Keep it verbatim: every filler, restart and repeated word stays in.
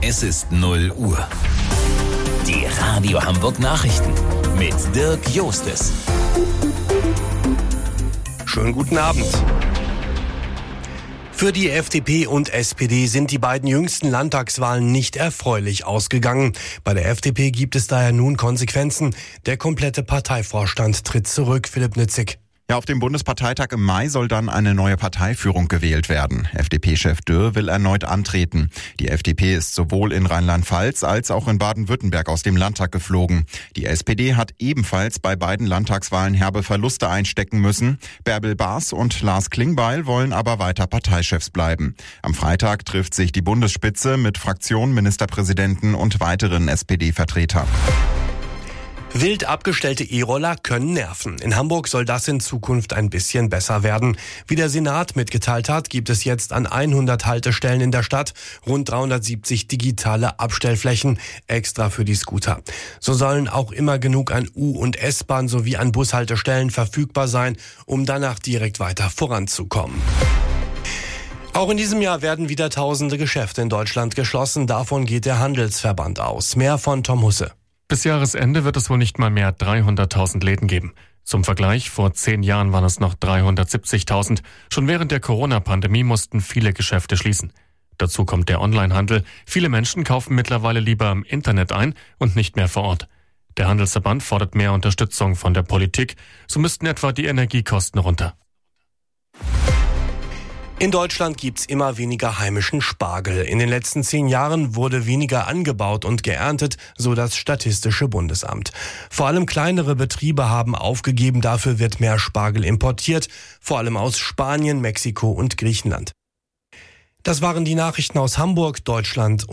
Es ist null Uhr. Die Radio Hamburg Nachrichten mit Dirk Jostes. Schönen guten Abend. Für die F D P und S P D sind die beiden jüngsten Landtagswahlen nicht erfreulich ausgegangen. Bei der F D P gibt es daher nun Konsequenzen. Der komplette Parteivorstand tritt zurück. Philipp Nitzig. Ja, auf dem Bundesparteitag im Mai soll dann eine neue Parteiführung gewählt werden. F D P-Chef Dürr will erneut antreten. Die F D P ist sowohl in Rheinland-Pfalz als auch in Baden-Württemberg aus dem Landtag geflogen. Die S P D hat ebenfalls bei beiden Landtagswahlen herbe Verluste einstecken müssen. Bärbel Baas und Lars Klingbeil wollen aber weiter Parteichefs bleiben. Am Freitag trifft sich die Bundesspitze mit Fraktion, Ministerpräsidenten und weiteren S P D-Vertretern. Wild abgestellte E-Roller können nerven. In Hamburg soll das in Zukunft ein bisschen besser werden. Wie der Senat mitgeteilt hat, gibt es jetzt an hundert Haltestellen in der Stadt rund dreihundertsiebzig digitale Abstellflächen extra für die Scooter. So sollen auch immer genug an U- und S-Bahn sowie an Bushaltestellen verfügbar sein, um danach direkt weiter voranzukommen. Auch in diesem Jahr werden wieder tausende Geschäfte in Deutschland geschlossen. Davon geht der Handelsverband aus. Mehr von Tom Husse. Bis Jahresende wird es wohl nicht mal mehr dreihunderttausend Läden geben. Zum Vergleich, vor zehn Jahren waren es noch dreihundertsiebzigtausend. Schon während der Corona-Pandemie mussten viele Geschäfte schließen. Dazu kommt der Onlinehandel. Viele Menschen kaufen mittlerweile lieber im Internet ein und nicht mehr vor Ort. Der Handelsverband fordert mehr Unterstützung von der Politik. So müssten etwa die Energiekosten runter. In Deutschland gibt's immer weniger heimischen Spargel. In den letzten zehn Jahren wurde weniger angebaut und geerntet, so das Statistische Bundesamt. Vor allem kleinere Betriebe haben aufgegeben, dafür wird mehr Spargel importiert, vor allem aus Spanien, Mexiko und Griechenland. Das waren die Nachrichten aus Hamburg, Deutschland